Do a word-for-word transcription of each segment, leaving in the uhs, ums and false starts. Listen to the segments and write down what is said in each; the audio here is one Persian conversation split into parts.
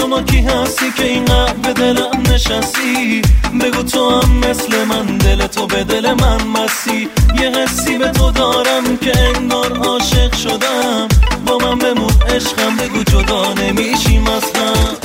شما کی هستی که اینقدر به دلم نشستی؟ بگو تو هم مثل من، دل تو به دل من مسی. یه حسی به تو دارم که انگار عاشق شدم. با من بمون عشقم، بگو جدا نمیشیم از هم.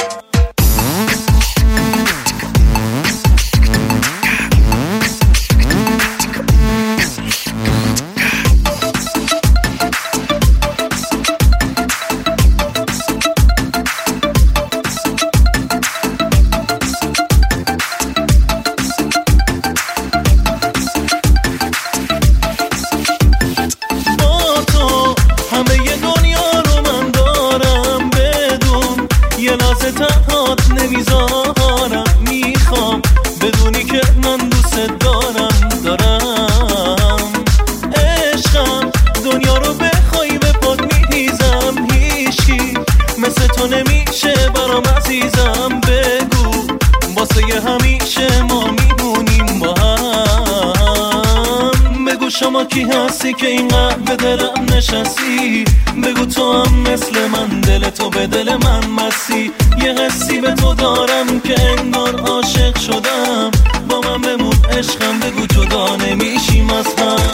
تنهات نمیذارم، میخوام بدونی که من دوست دارم دارم عشقم. دنیا رو بخوای به پات میریزم، هیچی مثل تو نمیشه برام عزیزم. بگو واسه همیشه ما میمونیم با هم. بگو شما کی هستی که اینقدر به دلم نشستی؟ بگو تو هم مثل من، دل تو به دل من مسی. یه حسی به تو دارم که انگار عاشق شدم. با من بمون عشقم، بگو جدا نمیشیم از هم.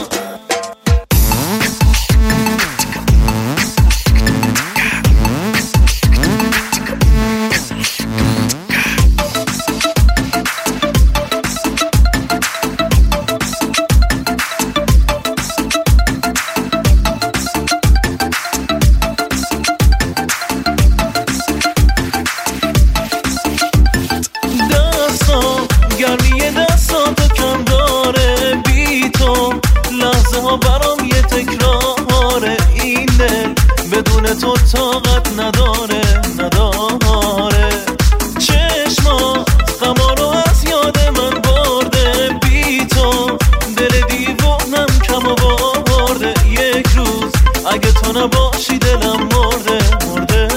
گرمی دستاتو کم داره، بی تو لحظه ها برام یه تکراره. این دل بدون تو طاقت نداره نداره. چشمات غما رو از یاد من برده، بی تو دل دیوونم کم آورده. یک روز اگه تو نباشی دلم مرده مرده.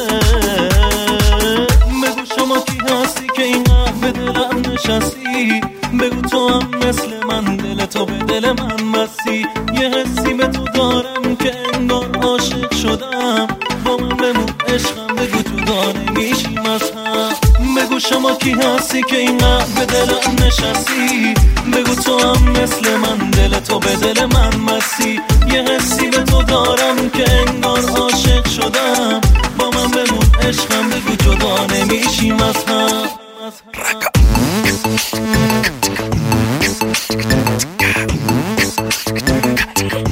بگو شما کی هستی که اینقدر به دلم نشستی؟ بگو تو هم مثل من، دل تو به دل من مسی. یه حسی به تو دارم که انگار عاشق شدم. با من بمون عشقم، بگو جدا نمیشیم از هم. بگو شما کی هستی که اینقدر به دلم نشستی؟ بگو تو هم مثل من، دل تو به دل من مسی. یه حسی به تو دارم که انگار عاشق شدم. با من بمون عشقم، بگو جدا نمیشیم از هم. Raka.